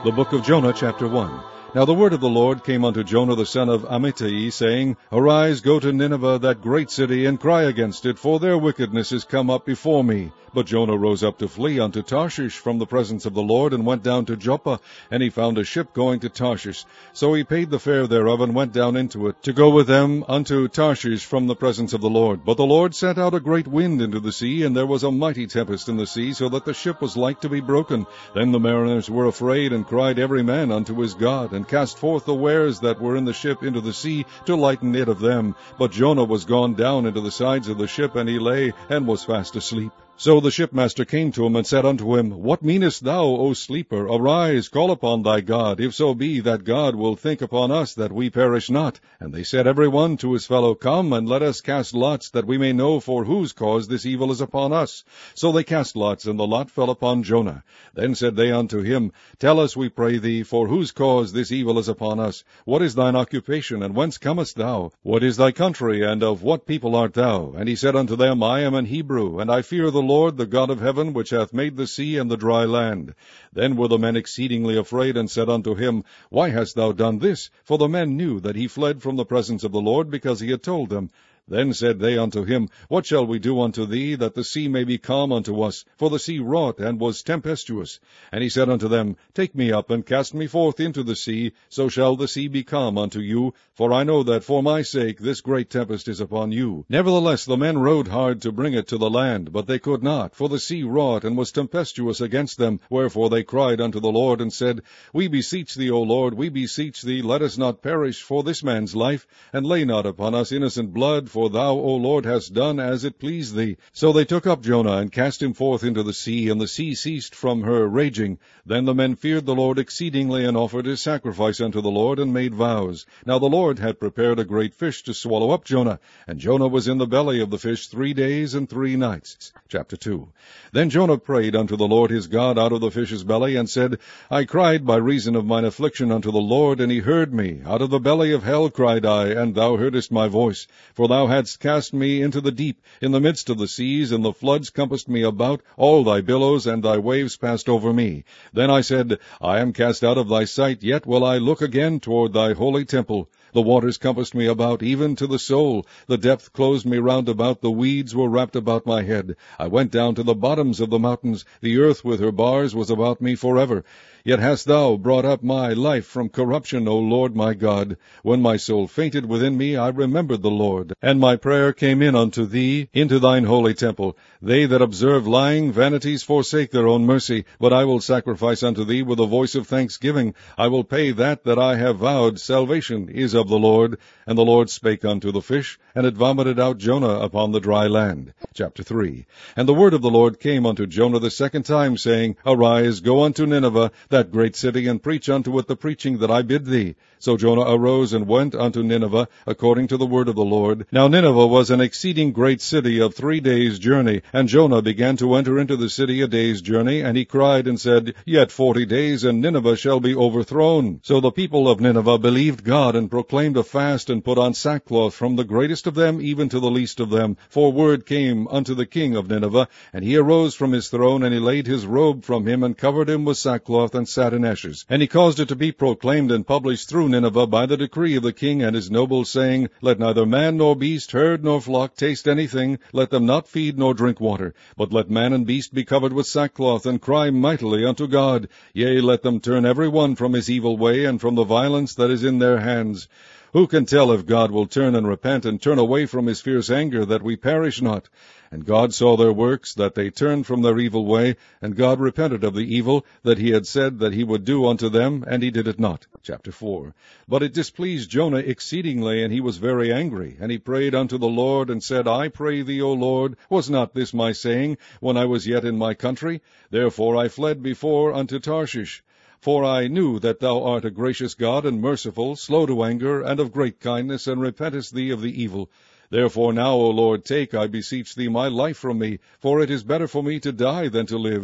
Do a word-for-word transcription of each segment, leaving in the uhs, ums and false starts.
The book of Jonah, chapter one. Now the word of the Lord came unto Jonah the son of Amittai, saying, Arise, go to Nineveh, that great city, and cry against it, for their wickedness is come up before me. But Jonah rose up to flee unto Tarshish from the presence of the Lord, and went down to Joppa, and he found a ship going to Tarshish. So he paid the fare thereof, and went down into it, to go with them unto Tarshish from the presence of the Lord. But the Lord sent out a great wind into the sea, and there was a mighty tempest in the sea, so that the ship was like to be broken. Then the mariners were afraid, and cried every man unto his God, and cast forth the wares that were in the ship into the sea, to lighten it of them. But Jonah was gone down into the sides of the ship, and he lay, and was fast asleep. So the shipmaster came to him, and said unto him, What meanest thou, O sleeper? Arise, call upon thy God, if so be that God will think upon us, that we perish not. And they said every one to his fellow, Come, and let us cast lots, that we may know for whose cause this evil is upon us. So they cast lots, and the lot fell upon Jonah. Then said they unto him, Tell us, we pray thee, for whose cause this evil is upon us? What is thine occupation, and whence comest thou? What is thy country, and of what people art thou? And he said unto them, I am an Hebrew, and I fear the Lord, the God of heaven, which hath made the sea and the dry land. Then were the men exceedingly afraid, and said unto him, Why hast thou done this? For the men knew that he fled from the presence of the Lord, because he had told them. Then said they unto him, What shall we do unto thee, that the sea may be calm unto us? For the sea wrought, and was tempestuous. And he said unto them, Take me up, and cast me forth into the sea, so shall the sea be calm unto you. For I know that for my sake this great tempest is upon you. Nevertheless the men rowed hard to bring it to the land, but they could not, for the sea wrought, and was tempestuous against them. Wherefore they cried unto the Lord, and said, We beseech thee, O Lord, we beseech thee, let us not perish for this man's life, and lay not upon us innocent blood, for thou, O Lord, hast done as it pleased thee. So they took up Jonah, and cast him forth into the sea, and the sea ceased from her raging. Then the men feared the Lord exceedingly, and offered a sacrifice unto the Lord, and made vows. Now the Lord had prepared a great fish to swallow up Jonah, and Jonah was in the belly of the fish three days and three nights. Chapter two. Then Jonah prayed unto the Lord his God out of the fish's belly, and said, I cried by reason of mine affliction unto the Lord, and he heard me. Out of the belly of hell cried I, and thou heardest my voice. For thou hadst cast me into the deep, in the midst of the seas, and the floods compassed me about, all thy billows and thy waves passed over me. Then I said, I am cast out of thy sight, yet will I look again toward thy holy temple. The waters compassed me about, even to the soul. The depth closed me round about, the weeds were wrapped about my head. I went down to the bottoms of the mountains. The earth with her bars was about me forever. Yet hast thou brought up my life from corruption, O Lord my God. When my soul fainted within me, I remembered the Lord, and my prayer came in unto thee, into thine holy temple. They that observe lying vanities forsake their own mercy, but I will sacrifice unto thee with a voice of thanksgiving. I will pay that that I have vowed. Salvation is of the Lord. And the Lord spake unto the fish, and it vomited out Jonah upon the dry land. Chapter three. And the word of the Lord came unto Jonah the second time, saying, Arise, go unto Nineveh, that great city, and preach unto it the preaching that I bid thee. So Jonah arose and went unto Nineveh, according to the word of the Lord. Now Nineveh was an exceeding great city of three days' journey, and Jonah began to enter into the city a day's journey, and he cried and said, Yet forty days, and Nineveh shall be overthrown. So the people of Nineveh believed God, and proclaimed a fast, and put on sackcloth, from the greatest of them even to the least of them. For word came unto the king of Nineveh, and he arose from his throne, and he laid his robe from him, and covered him with sackcloth, and sat in ashes. And he caused it to be proclaimed and published through Nineveh by the decree of the king and his nobles, saying, Let neither man nor beast, herd nor flock taste anything, let them not feed nor drink water, but let man and beast be covered with sackcloth, and cry mightily unto God. Yea, let them turn every one from his evil way, and from the violence that is in their hands. Who can tell if God will turn and repent, and turn away from his fierce anger, that we perish not? And God saw their works, that they turned from their evil way, and God repented of the evil that he had said that he would do unto them, and he did it not. Chapter four. But it displeased Jonah exceedingly, and he was very angry. And he prayed unto the Lord, and said, I pray thee, O Lord, was not this my saying, when I was yet in my country? Therefore I fled before unto Tarshish. For I knew that thou art a gracious God, and merciful, slow to anger, and of great kindness, and repentest thee of the evil. Therefore now, O Lord, take, I beseech thee, my life from me, for it is better for me to die than to live.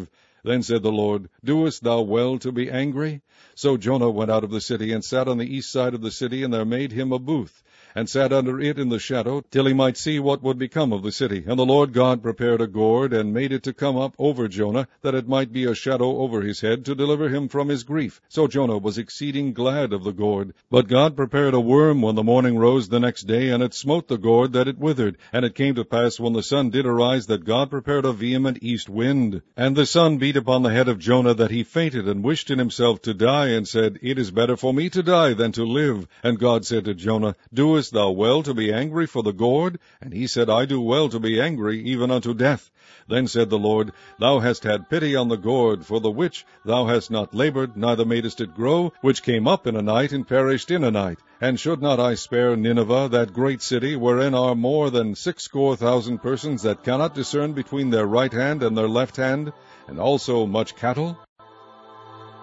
Then said the Lord, Doest thou well to be angry? So Jonah went out of the city, and sat on the east side of the city, and there made him a booth, and sat under it in the shadow, till he might see what would become of the city. And the Lord God prepared a gourd, and made it to come up over Jonah, that it might be a shadow over his head, to deliver him from his grief. So Jonah was exceeding glad of the gourd. But God prepared a worm when the morning rose the next day, and it smote the gourd, that it withered. And it came to pass, when the sun did arise, that God prepared a vehement east wind. And the sun beat upon the head of Jonah, that he fainted, and wished in himself to die, and said, It is better for me to die than to live. And God said to Jonah, Doest thou well to be angry for the gourd? And he said, I do well to be angry, even unto death. Then said the Lord, Thou hast had pity on the gourd, for the which thou hast not labored, neither madest it grow, which came up in a night, and perished in a night. And should not I spare Nineveh, that great city, wherein are more than sixscore thousand persons that cannot discern between their right hand and their left hand, and also much cattle?